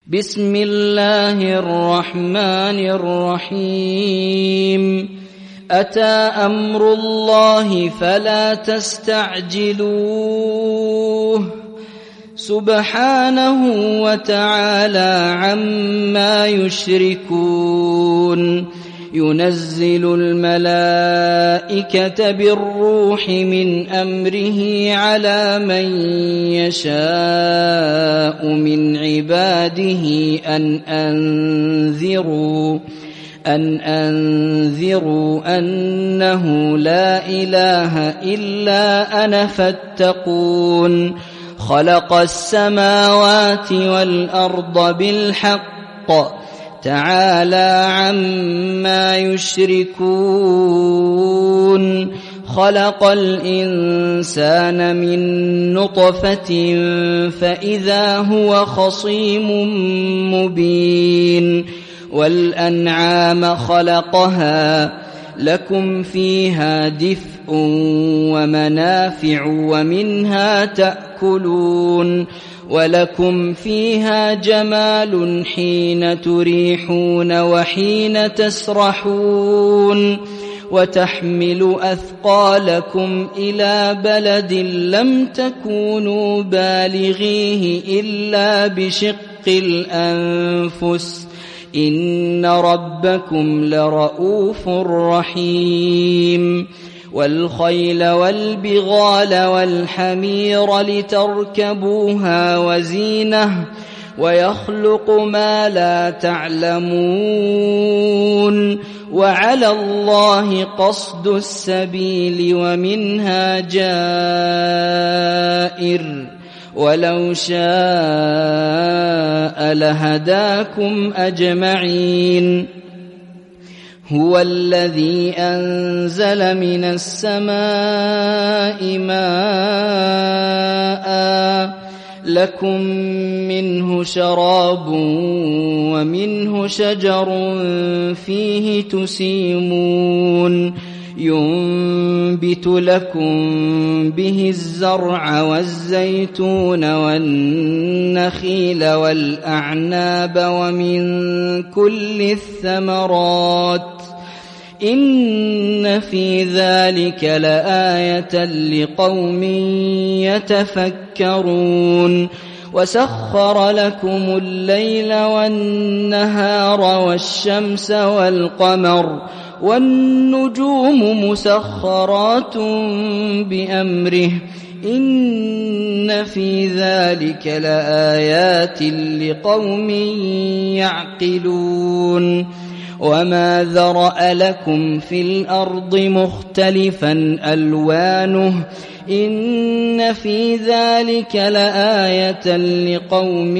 بسم الله الرحمن الرحيم أتى أمر الله فلا تستعجلوه سبحانه وتعالى عما يشركون ينزل الملائكة بالروح من أمره على من يشاء من عباده أن أنذروا أنه لا إله إلا أنا فاتقون خلق السماوات والأرض بالحق تعالى عما يشركون خلق الإنسان من نطفة فإذا هو خصيم مبين والأنعام خلقها لكم فيها دفء ومنافع ومنها تأكلون ولكم فيها جمال حين تريحون وحين تسرحون وتحمل أثقالكم إلى بلد لم تكونوا بالغيه إلا بشق الأنفس إن ربكم لرؤوف رحيم والخيل والبغال والحمير لتركبوها وزينة ويخلق ما لا تعلمون وعلى الله قصد السبيل ومنها جائر ولو شاء لهداكم أجمعين هو الذي أنزل من السماء ماء لكم منه شراب ومنه شجر فيه تسيمون ينبت لكم به الزرع والزيتون والنخيل والأعناب ومن كل الثمرات إن في ذلك لآية لقوم يتفكرون وسخر لكم الليل والنهار والشمس والقمر والنجوم مسخرات بأمره إن في ذلك لآيات لقوم يعقلون وما ذرأ لكم في الأرض مختلفا ألوانه إن في ذلك لآية لقوم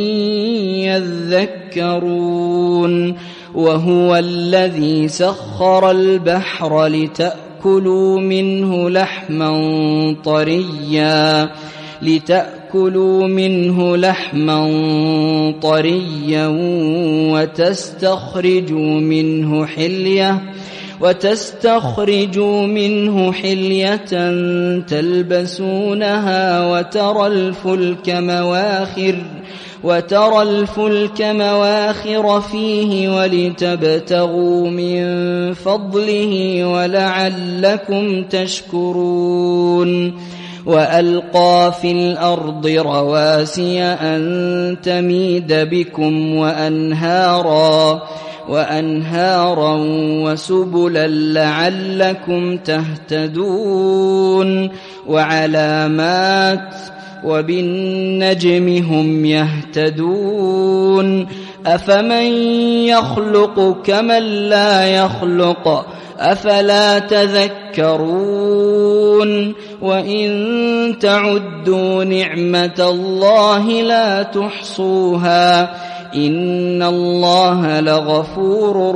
يذكرون وهو الذي سخر البحر لتأكلوا منه لحما طريا وتستخرجوا منه حلية تلبسونها وترى الفلك مواخر فيه ولتبتغوا من فضله ولعلكم تشكرون وألقى في الأرض رواسي أن تميد بكم وأنهارا وسبلا لعلكم تهتدون وعلامات وبالنجم هم يهتدون أفمن يخلق كمن لا يخلق أفلا تذكرون وإن تعدوا نعمة الله لا تحصوها إن الله لغفور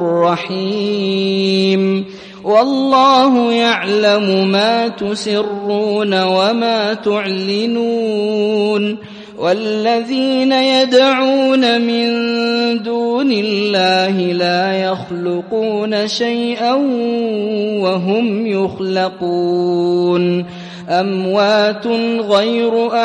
رحيم والله يعلم ما تسرون وما تعلنون والذين يدعون من دون الله لا يخلقون شيئا وهم يخلقون أموات غير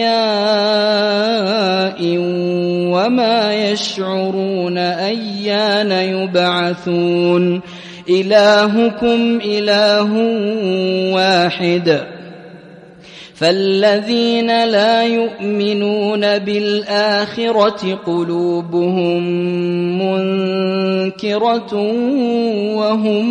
أحياء وما يشعرون أيان يبعثون إلهكم إله واحد فالذين لا يؤمنون بالآخرة قلوبهم منكرة وهم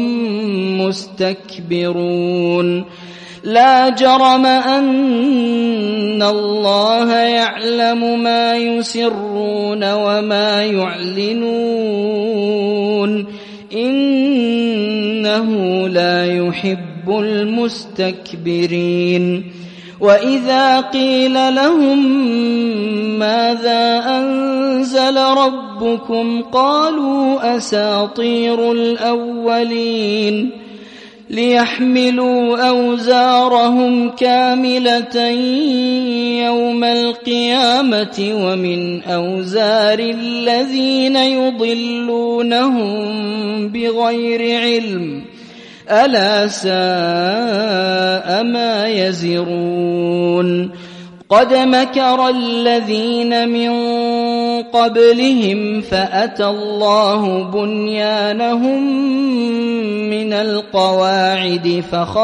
مستكبرون لا جرم أن الله يعلم ما يسرون وما يعلنون إنه لا يحب المستكبرين وإذا قيل لهم ماذا أنزل ربكم قالوا أساطير الأولين ليحملوا أوزارهم كاملة يوم القيامة ومن أوزار الذين يضلونهم بغير علم ألا ساء ما يزرون قد مكر الذين من قبلهم فأتى الله بنيانهم من القواعد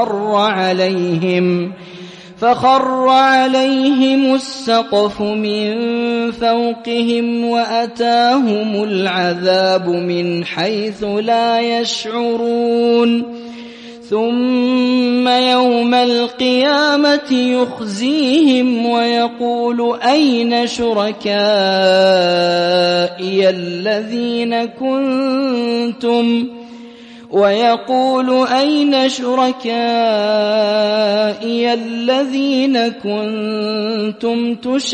فخر عليهم السقف من فوقهم وأتاهم العذاب من حيث لا يشعرون ثم يوم القيامة يخزيهم ويقول أين شركائي الذين كنتم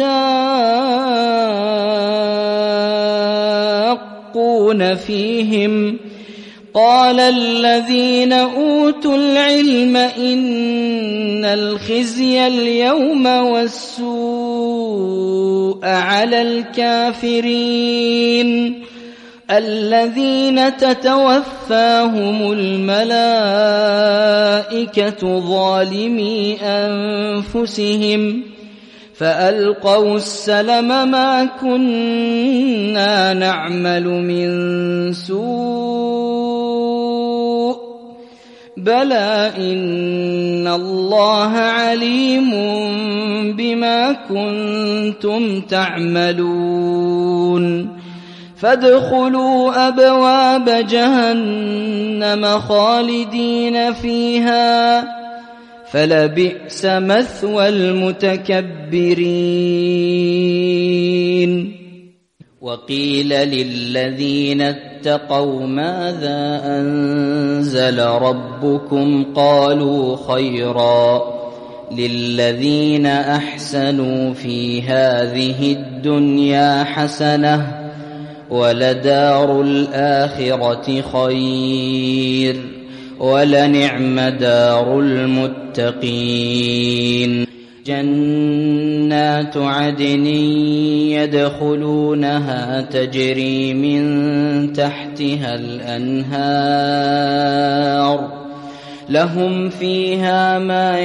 تشاقون فيهم قال الذين أوتوا العلم إن الخزي اليوم والسوء على الكافرين الذين تتوفاهم الملائكة ظالمي أنفسهم فألقوا السلم ما كنا نعمل من سوء بلى إن الله عليم بما كنتم تعملون فادخلوا أبواب جهنم خالدين فيها فلبئس مثوى المتكبرين وقيل للذين اتقوا ماذا أنزل ربكم قالوا خيرا للذين أحسنوا في هذه الدنيا حسنة ولدار الآخرة خير ولنعم دار المتقين جنات عدن يدخلونها تجري من تحتها الأنهار لهم فيها ما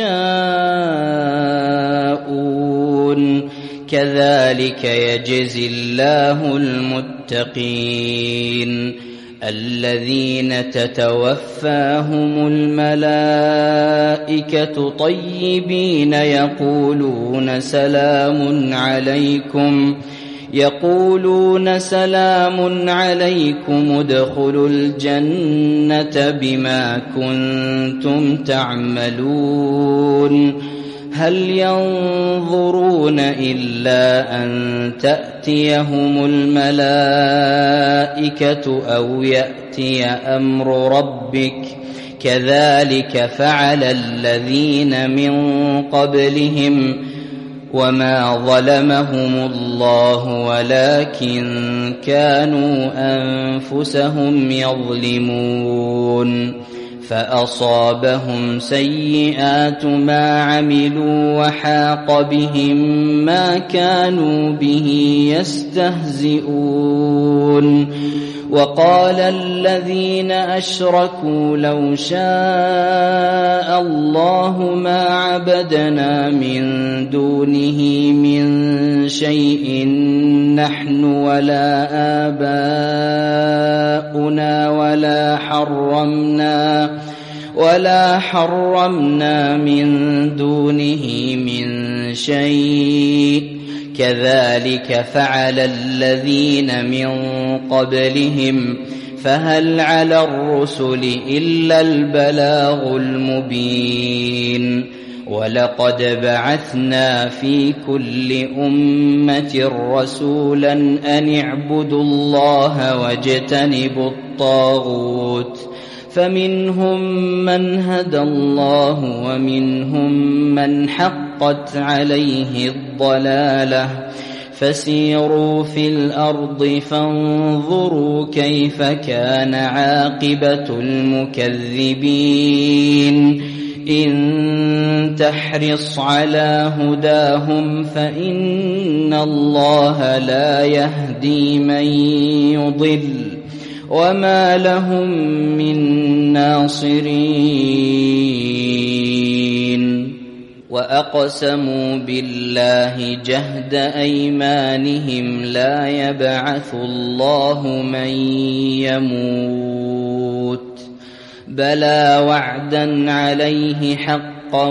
يشاءون كذلك يجزي الله المتقين الذين تتوفاهم الملائكة طيبين يقولون سلام عليكم ادخلوا الجنة بما كنتم تعملون هل ينظرون إلا أن تأتيهم الملائكة أو يأتي أمر ربك كذلك فعل الذين من قبلهم وما ظلمهم الله ولكن كانوا أنفسهم يظلمون فأصابهم سيئات ما عملوا وحاق بهم ما كانوا به يستهزئون وقال الذين أشركوا لو شاء الله ما عبدنا من دونه من شيء نحن ولا آباؤنا ولا حرمنا من دونه من شيء كذلك فعل الذين من قبلهم فهل على الرسل إلا البلاغ المبين ولقد بعثنا في كل أمة رسولا أن اعبدوا الله واجتنبوا الطاغوت فمنهم من هدى الله ومنهم من حقت عليه الضلالة فسيروا في الأرض فانظروا كيف كان عاقبة المكذبين إن تحرص على هداهم فإن الله لا يهدي من يضل وما لهم من ناصرين وأقسموا بالله جهد أيمانهم لا يبعث الله من يموت بلى وعدا عليه حقا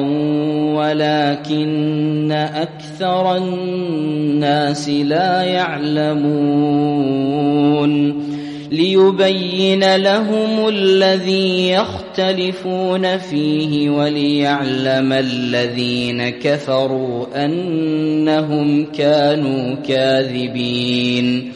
ولكن أكثر الناس لا يعلمون ليبين لهم الذي يختلفون فيه وليعلم الذين كفروا أنهم كانوا كاذبين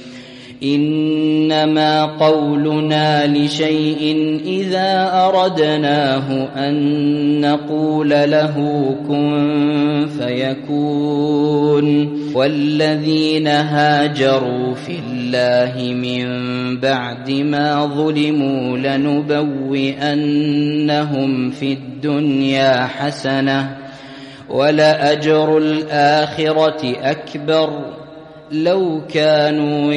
إنما قولنا لشيء إذا أردناه أن نقول له كن فيكون والذين هاجروا في الله من بعد ما ظلموا لنبوئنهم في الدنيا حسنة ولأجر الآخرة أكبر لو كانوا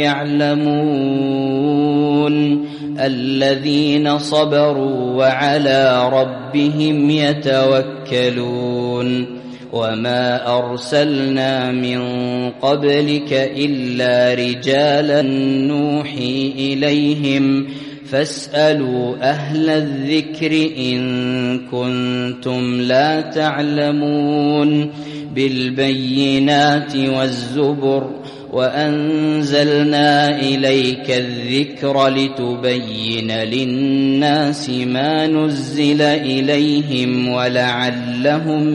يعلمون الذين صبروا وعلى ربهم يتوكلون وما أرسلنا من قبلك إلا رجالا نوحي إليهم فاسألوا أهل الذكر إن كنتم لا تعلمون بالبينات والزبر وأنزلنا إليك الذكر لتبين للناس ما نزل إليهم ولعلهم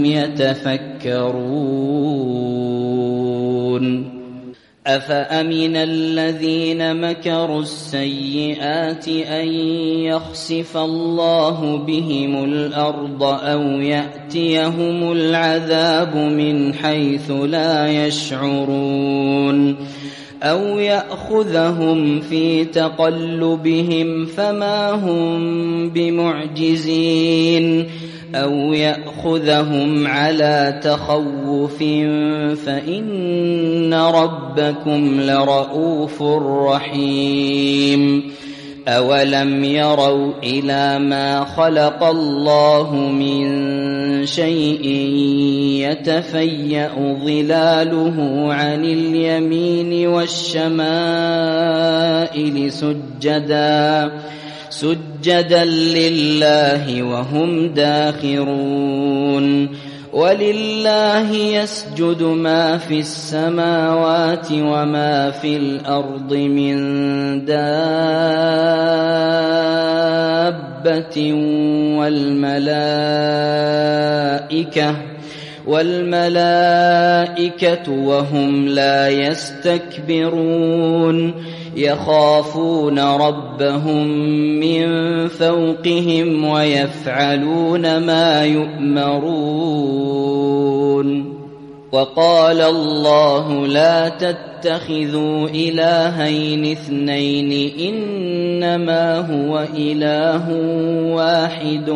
يتفكرون أفأمن الذين مكروا السيئات أن يخسف الله بهم الأرض أو يأتيهم العذاب من حيث لا يشعرون أو يأخذهم في تقلبهم فما هم بمعجزين أو يأخذهم على تخوف فإن ربكم لرؤوف رحيم أولم يروا إلى ما خلق الله من شيء يتفيأ ظلاله عن اليمين والشمائل سجدا لله وهم داخرون ولله يسجد ما في السماوات وما في الأرض من دابة والملائكة وهم لا يستكبرون يخافون ربهم من فوقهم ويفعلون ما يؤمرون وقال الله لا تتخذوا إلهين اثنين إنما هو إله واحد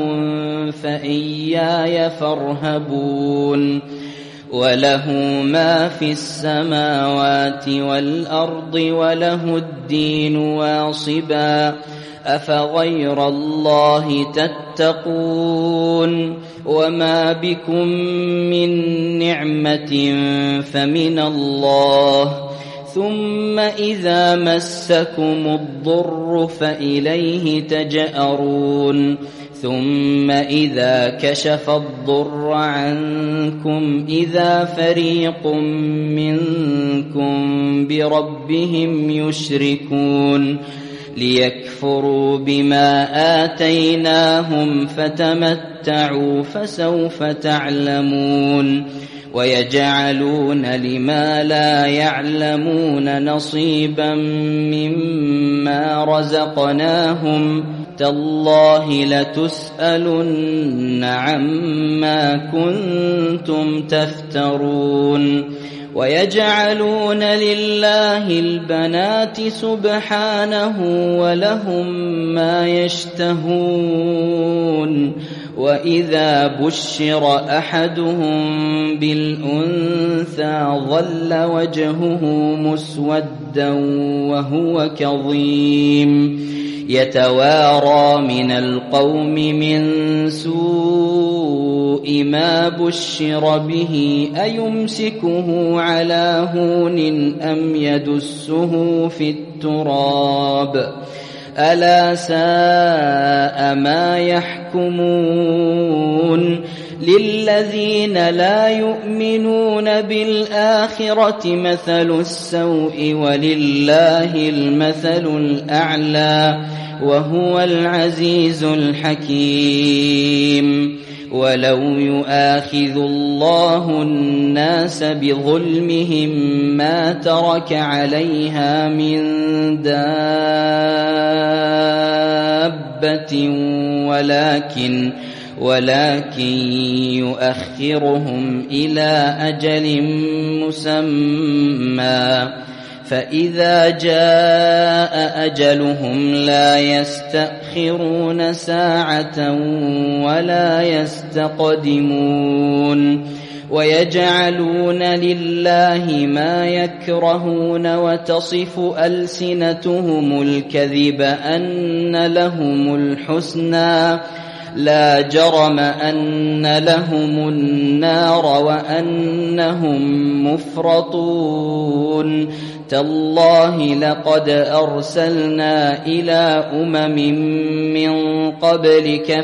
فإياي فارهبون وله ما في السماوات والأرض وله الدين واصبا أفغير الله تتقون وما بكم من نعمة فمن الله ثم إذا مسكم الضر فإليه تجأرون ثم إذا كشف الضر عنكم إذا فريق منكم بربهم يشركون ليكفروا بما آتيناهم فتمتعوا فسوف تعلمون ويجعلون لما لا يعلمون نصيبا مما رزقناهم تالله لتسألن عما كنتم تفترون ويجعلون لله البنات سبحانه ولهم ما يشتهون وإذا بشر أحدهم بالأنثى ظل وجهه مسودا وهو كظيم يتوارى من القوم من سوء ما بشر به أيمسكه على هون أم يدسه في التراب ألا ساء ما يحكمون للذين لا يؤمنون بالآخرة مثل السوء ولله المثل الأعلى وهو العزيز الحكيم ولو يؤاخذ الله الناس بظلمهم ما ترك عليها من دابة ولكن يؤخرهم إلى أجل مسمى فإذا جاء أجلهم لا يستأخرون ساعة ولا يستقدمون ويجعلون لله ما يكرهون وتصف ألسنتهم الكذب أن لهم الحسنى لا جرم أن لهم النار وأنهم مفرطون تالله لقد أرسلنا إلى أمم من قبلك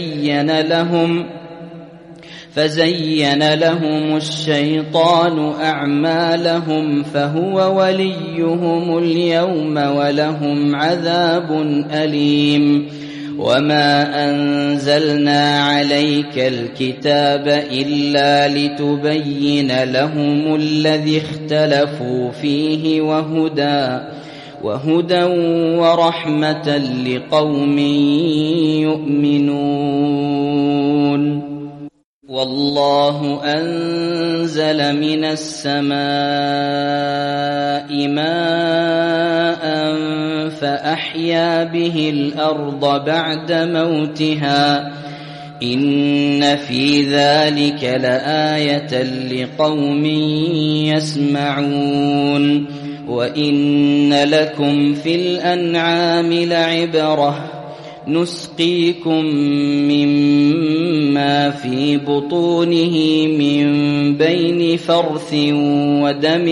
فزين لهم الشيطان أعمالهم فهو وليهم اليوم ولهم عذاب أليم وما أنزلنا عليك الكتاب إلا لتبين لهم الذي اختلفوا فيه وهدى ورحمة لقوم يؤمنون والله أنزل من السماء ماء فأحيا به الأرض بعد موتها إن في ذلك لآية لقوم يسمعون وإن لكم في الأنعام لعبرة نسقيكم مما في بطونه من بين فرث ودم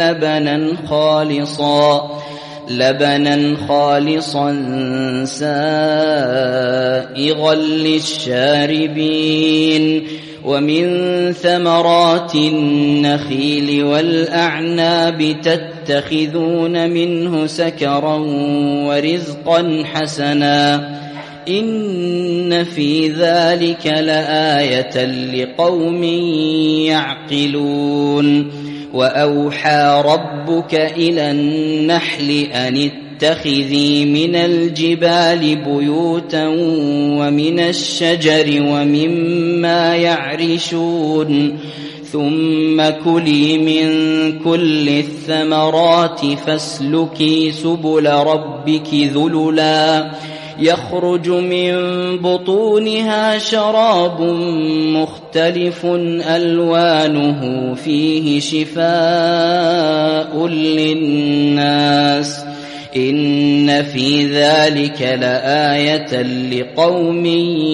لبنا خالصا سائغا للشاربين ومن ثمرات النخيل والأعناب تتخذون منه سكرا ورزقا حسنا إن في ذلك لآية لقوم يعقلون وأوحى ربك إلى النحل أن اتخذي من الجبال بيوتا ومن الشجر ومما يعرشون ثم كلي من كل الثمرات فاسلكي سبل ربك ذللا يخرج من بطونها شراب مختلف ألوانه فيه شفاء للناس إن في ذلك لآية لقوم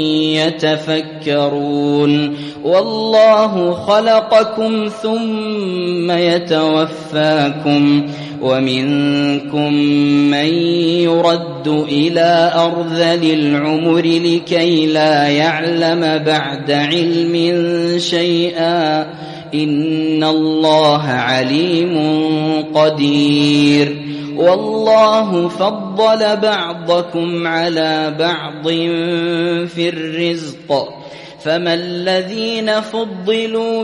يتفكرون والله خلقكم ثم يتوفاكم ومنكم من يرد إلى أرذل العمر لكي لا يعلم بعد علم شيئا إن الله عليم قدير والله فضل بعضكم على بعض في الرزق فما الذين فضلوا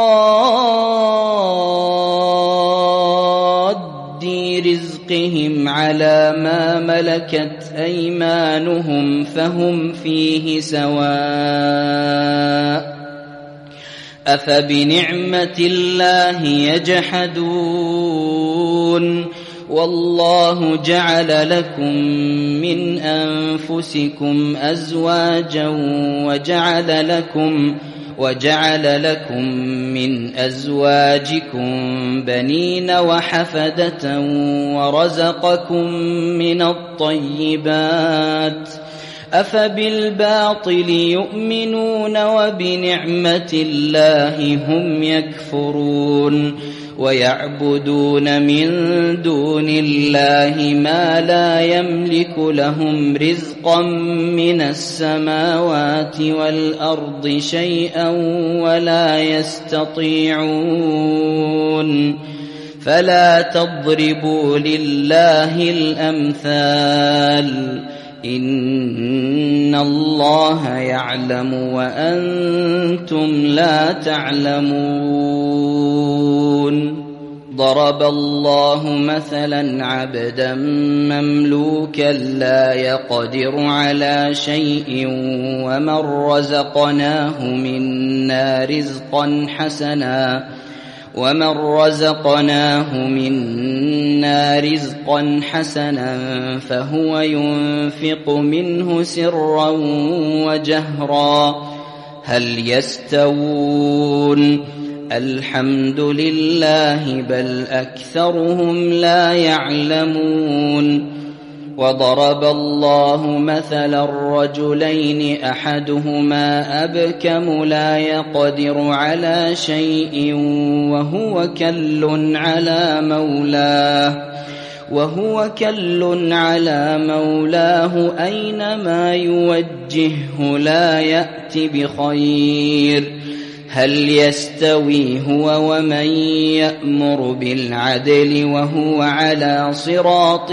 براد رزقهم على ما ملكت أيمانهم فهم فيه سواء أفبنعمة الله يجحدون والله جعل لكم من أنفسكم أزواجا وجعل لكم من أزواجكم بنين وحفدة ورزقكم من الطيبات أفبالباطل يؤمنون وبنعمة الله هم يكفرون ويعبدون من دون الله ما لا يملك لهم رزقا من السماوات والأرض شيئا ولا يستطيعون فلا تضربوا لله الأمثال إن الله يعلم وأنتم لا تعلمون ضرب الله مثلا عبدا مملوكا لا يقدر على شيء ومن رزقناه منا رزقا حسنا فهو ينفق منه سرا وجهرا هل يستوون الحمد لله بل أكثرهم لا يعلمون وضرب الله مثلا الرجلين أحدهما أبكم لا يقدر على شيء وهو كل على مولاه أينما يوجهه لا يأت بخير هل يستوي هو ومن يأمر بالعدل وهو على صراط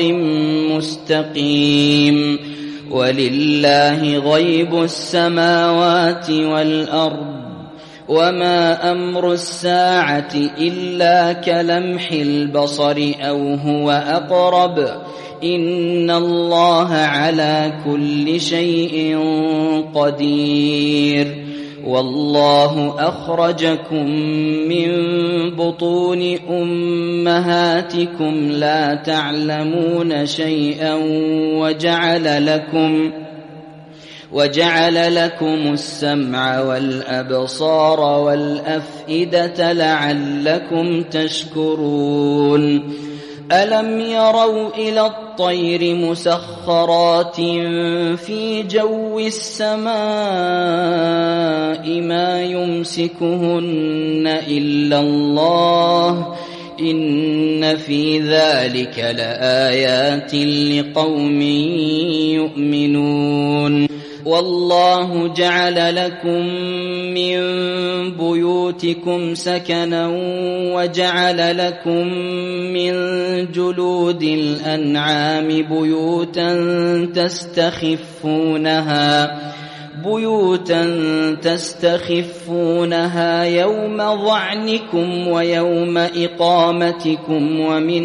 مستقيم ولله غيب السماوات والأرض وما أمر الساعة إلا كلمح البصر أو هو أقرب إن الله على كل شيء قدير والله أخرجكم من بطون أمهاتكم لا تعلمون شيئا وجعل لكم السمع والأبصار والأفئدة لعلكم تشكرون ألم يروا إلى الطير مسخرات في جو السماء ما يمسكهن إلا الله إن في ذلك لآيات لقوم يؤمنون والله جعل لكم من بيوتكم سكنا وجعل لكم من جلود بيوتا تستخفونها يوم ظعنكم ويوم إقامتكم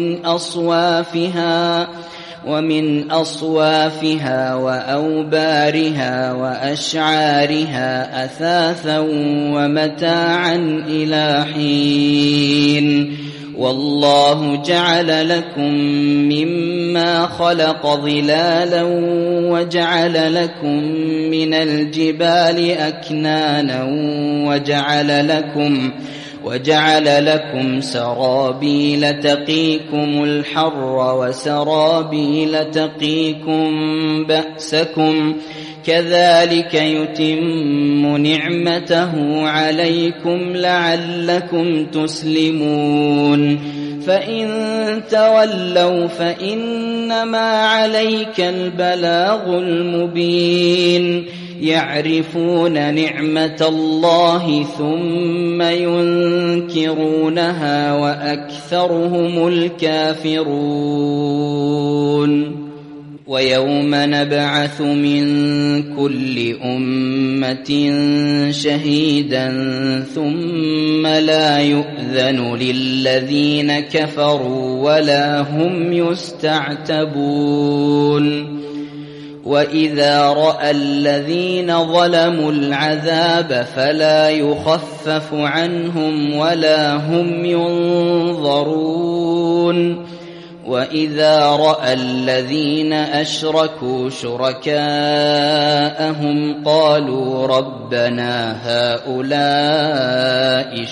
ومن أصوافها وأوبارها وأشعارها أثاثا ومتاعا إلى حين والله جعل لكم مما خلق ظلالا وجعل لكم من الجبال أكنانا وجعل لكم سرابيل تقيكم الحر وسرابيل تقيكم بأسكم كذلك يتم نعمته عليكم لعلكم تسلمون فإن تولوا فإنما عليك البلاغ المبين يعرفون نعمة الله ثم ينكرونها وأكثرهم الكافرون ويوم نبعث من كل أمة شهيدا ثم لا يؤذن للذين كفروا ولا هم يستعتبون وإذا رأى الذين ظلموا العذاب فلا يخفف عنهم ولا هم ينظرون وإذا رأى الذين أشركوا شركاءهم قالوا ربنا هؤلاء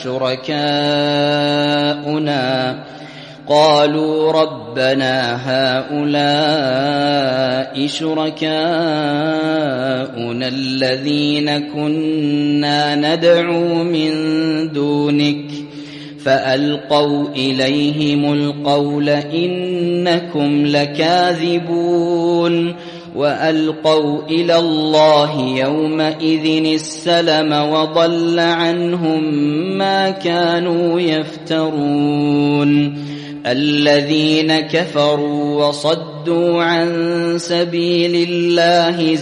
شركاؤنا الذين كنا ندعو من دونك فألقوا إليهم القول إنكم لكاذبون وألقوا إلى الله يومئذ السلم وضل عنهم ما كانوا يفترون الذين كفروا وصدوا عن سبيل الله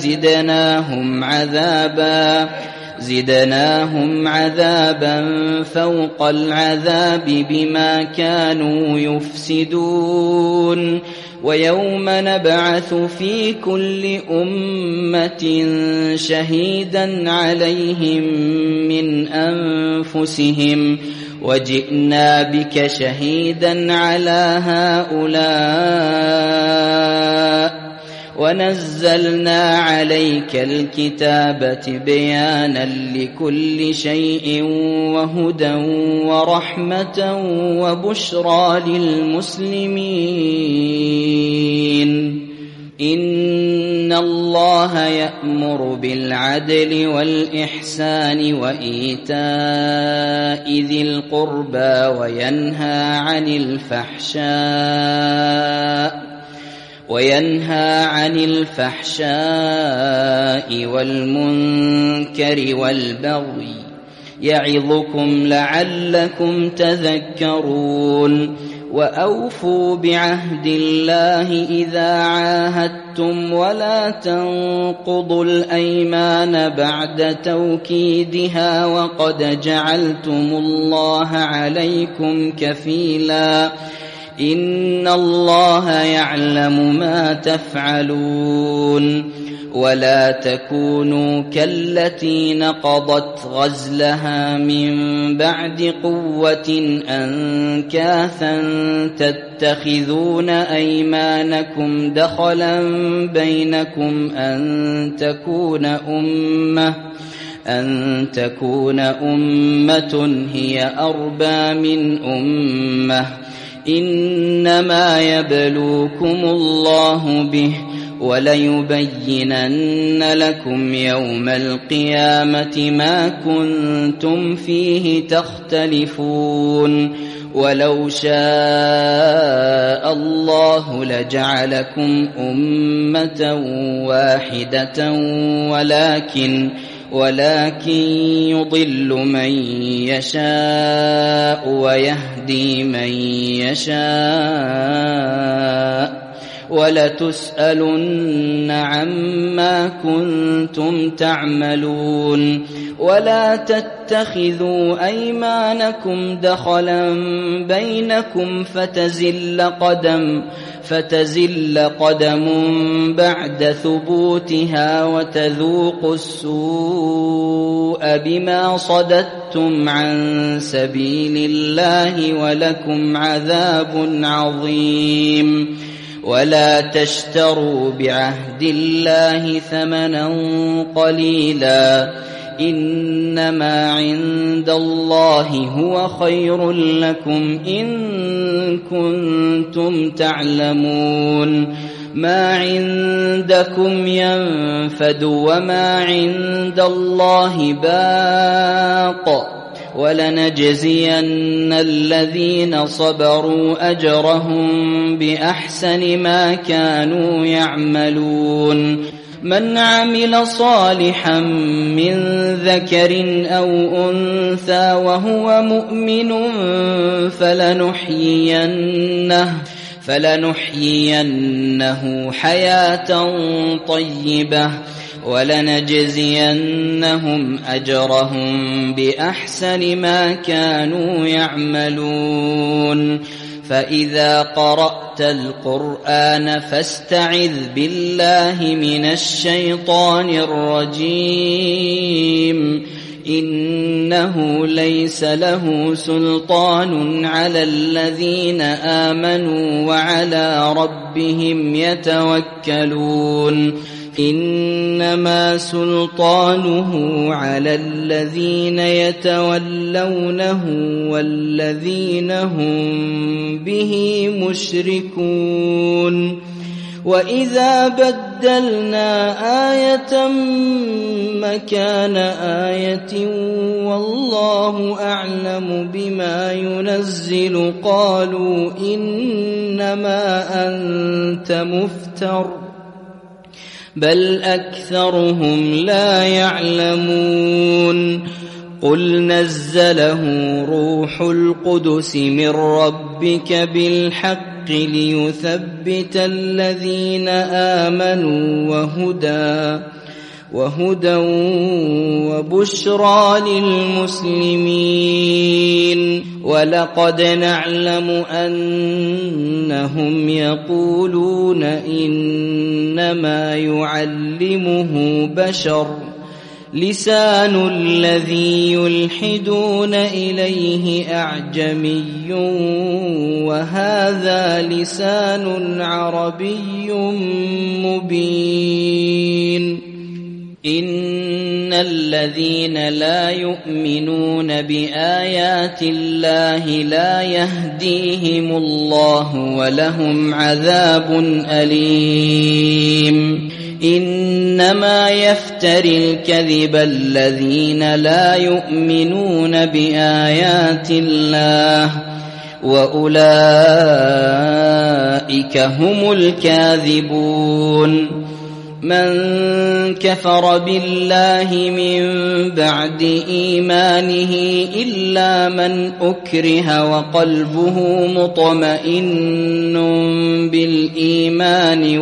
زدناهم عذابا فوق العذاب بما كانوا يفسدون ويوم نبعث في كل أمة شهيدا عليهم من أنفسهم وجئنا بك شهيدا على هؤلاء ونزلنا عليك الكتاب بيانا لكل شيء وهدى ورحمة وبشرى للمسلمين إن الله يأمر بالعدل والإحسان وإيتاء ذي القربى وينهى عن الفحشاء والمنكر والبغي يعظكم لعلكم تذكرون وأوفوا بعهد الله إذا عاهدتم ولا تنقضوا الأيمان بعد توكيدها وقد جعلتم الله عليكم كفيلا إن الله يعلم ما تفعلون ولا تكونوا كالتي نقضت غزلها من بعد قوة أنكاثا تتخذون أيمانكم دخلا بينكم أن تكون أمة هي أربى من أمة إنما يبلوكم الله به وليبينن لكم يوم القيامة ما كنتم فيه تختلفون ولو شاء الله لجعلكم أمة واحدة ولكن يضل من يشاء ويهدي من يشاء ولتسألن عما كنتم تعملون ولا تتخذوا أيمانكم دخلا بينكم فتزل قدم بعد ثبوتها وتذوقوا السوء بما صددتم عن سبيل الله ولكم عذاب عظيم ولا تشتروا بعهد الله ثمنا قليلا إنما عند الله هو خير لكم إن كنتم تعلمون ما عندكم ينفد وما عند الله باق ولنجزين الذين صبروا أجرهم بأحسن ما كانوا يعملون من عمل صالحا من ذكر أو أنثى وهو مؤمن فلنحيينه حياة طيبة ولنجزينهم أجرهم بأحسن ما كانوا يعملون فإذا قرأت القرآن فاستعذ بالله من الشيطان الرجيم إنه ليس له سلطان على الذين آمنوا وعلى ربهم يتوكلون إنما سلطانه على الذين يتولونه والذين هم به مشركون وإذا بدلنا آية مكان آية والله أعلم بما ينزل قالوا إنما أنت مفتر بل أكثرهم لا يعلمون قل نزله روح القدس من ربك بالحق ليثبت الذين آمنوا وهدى وبشرى للمسلمين ولقد نعلم أنهم يقولون إنما يعلمه بشر لسان الذي يلحدون إليه أعجمي وهذا لسان عربي مبين إن الذين لا يؤمنون بآيات الله لا يهديهم الله ولهم عذاب أليم إنما يفتري الكذب الذين لا يؤمنون بآيات الله وأولئك هم الكاذبون من كفر بالله من بعد إيمانه إلا من أكره وقلبه مطمئن بالإيمان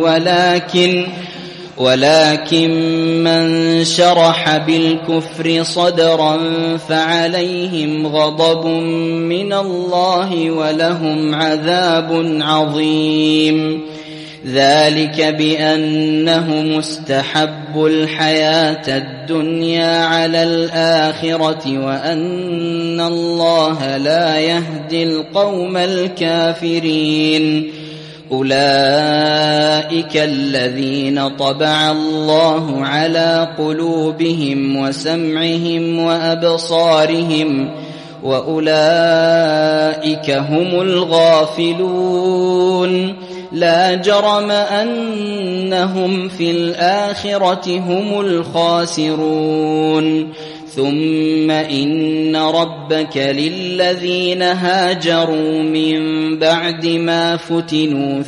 ولكن من شرح بالكفر صدرا فعليهم غضب من الله ولهم عذاب عظيم ذلك بأنهم استحبوا الحياة الدنيا على الآخرة وأن الله لا يهدي القوم الكافرين أولئك الذين طبع الله على قلوبهم وسمعهم وأبصارهم وأولئك هم الغافلون لا جرم أنهم في الآخرة هم الخاسرون ثم إن ربك للذين هاجروا من بعد ما فتنوا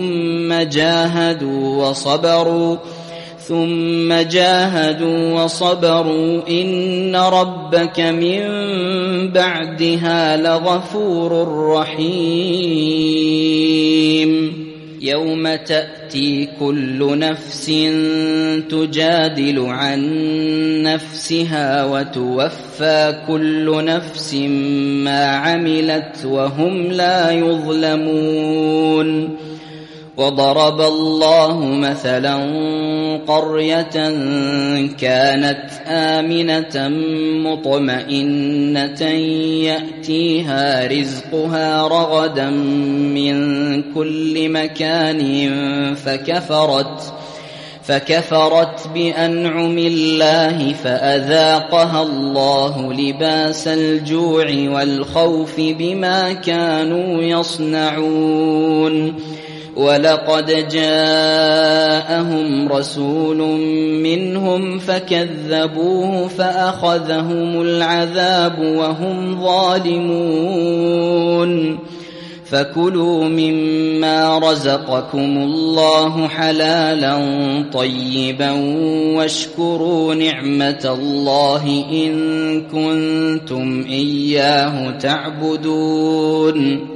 ثم جاهدوا وصبروا إن ربك من بعدها لغفور رحيم يوم تأتي تأتي كل نفس تجادل عن نفسها وتوفى كل نفس ما عملت وهم لا يظلمون. وضرب الله مثلا قرية كانت آمنة مطمئنة يأتيها رزقها رغدا من كل مكان فكفرت بأنعم الله فأذاقها الله لباس الجوع والخوف بما كانوا يصنعون. ولقد جاءهم رسول منهم فكذبوه فأخذهم العذاب وهم ظالمون. فكلوا مما رزقكم الله حلالا طيبا واشكروا نعمة الله إن كنتم إياه تعبدون.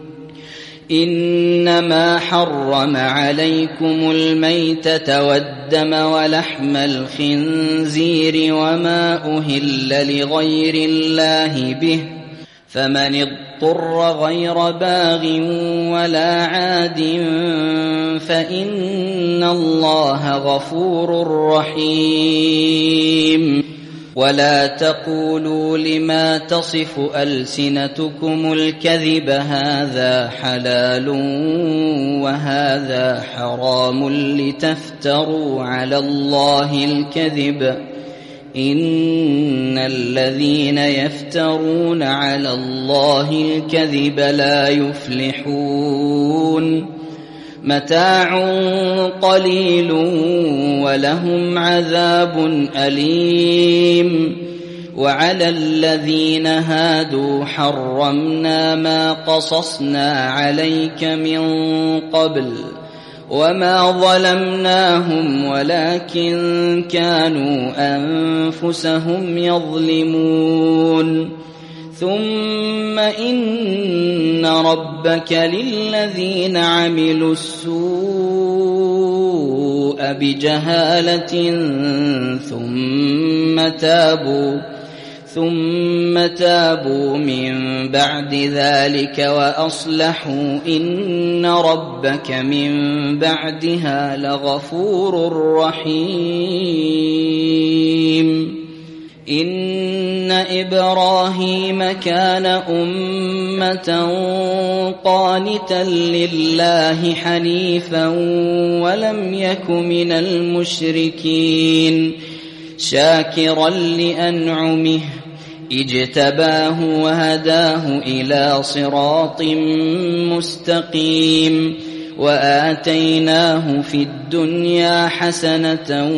إنما حرم عليكم الميتة والدم ولحم الخنزير وما أهل لغير الله به فمن اضطر غير باغ ولا عاد فإن الله غفور رحيم. ولا تقولوا لما تصف ألسنتكم الكذب هذا حلال وهذا حرام لتفتروا على الله الكذب إن الذين يفترون على الله الكذب لا يفلحون. متاع قليل ولهم عذاب أليم. وعلى الذين هادوا حرمنا ما قصصنا عليك من قبل وما ظلمناهم ولكن كانوا أنفسهم يظلمون. ثم إن ربك للذين عملوا السوء بجهالة ثم تابوا من بعد ذلك وأصلحوا إن ربك من بعدها لغفور رحيم. إن إبراهيم كان أمة قانتا لله حنيفا ولم يك من المشركين شاكرا لأنعمه اجتباه وهداه إلى صراط مستقيم. وآتيناه في الدنيا حسنة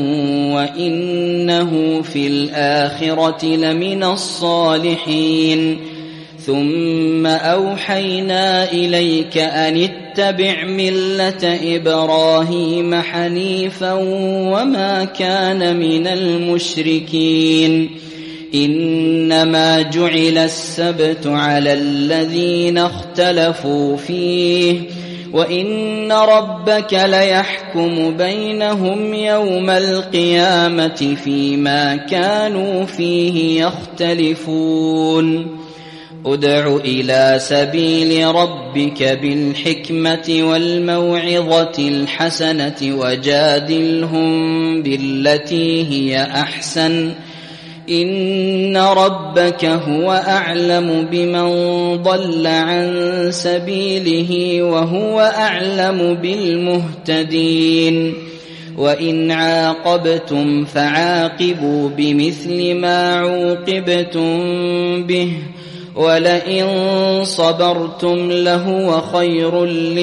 وإنه في الآخرة لمن الصالحين. ثم أوحينا إليك أن اتبع ملة إبراهيم حنيفا وما كان من المشركين. إنما جعل السبت على الذين اختلفوا فيه وإن ربك ليحكم بينهم يوم القيامة فيما كانوا فيه يختلفون. ادع إلى سبيل ربك بالحكمة والموعظة الحسنة وجادلهم بالتي هي أحسن إن ربك هو أعلم بمن ضل عن سبيله وهو أعلم بالمهتدين. وإن عاقبتم فعاقبوا بمثل ما عوقبتم به ولئن صبرتم لهو خير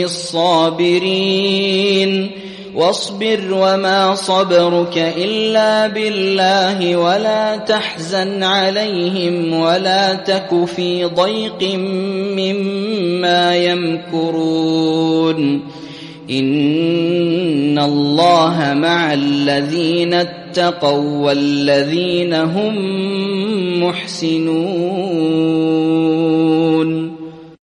للصابرين. واصبر وما صبرك إلا بالله ولا تحزن عليهم ولا تك في ضيق مما يمكرون. إن الله مع الذين اتقوا والذين هم محسنون.